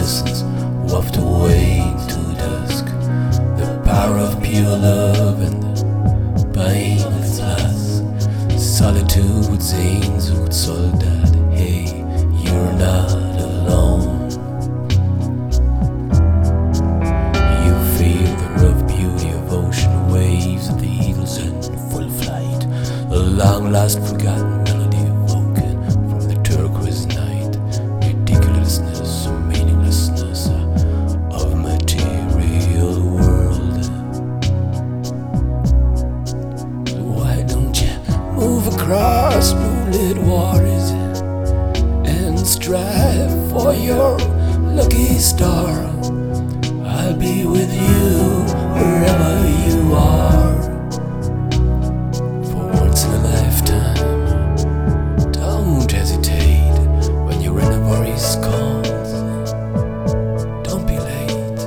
innocence waft away to dusk. The power of pure love and the pain of its lust. Solitude sings with soldat, hey, you're not alone. You feel the rough beauty of ocean waves, of the eagles in full flight, a long lost forgotten melody evoking from the turquoise night. Ridiculousness, meaninglessness of material world. Why don't you move across moonlit waters and strive for your lucky star? I'll be with you wherever you are. For once in a lifetime, don't hesitate when your inner voice calls. Don't be late.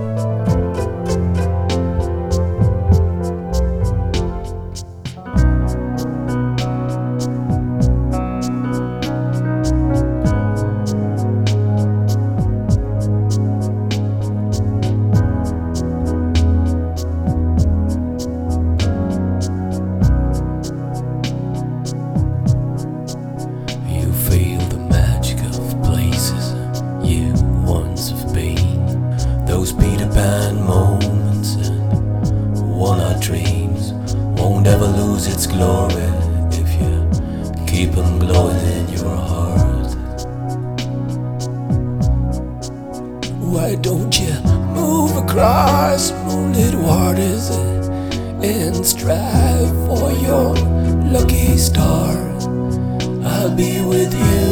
You feel the magic of places you once have been. Those Peter Pan moments and one-odd dreams won't ever lose its glory if you keep them glowing in your heart. Why don't you move across moonlit waters and strive for your lucky star? I'll be with you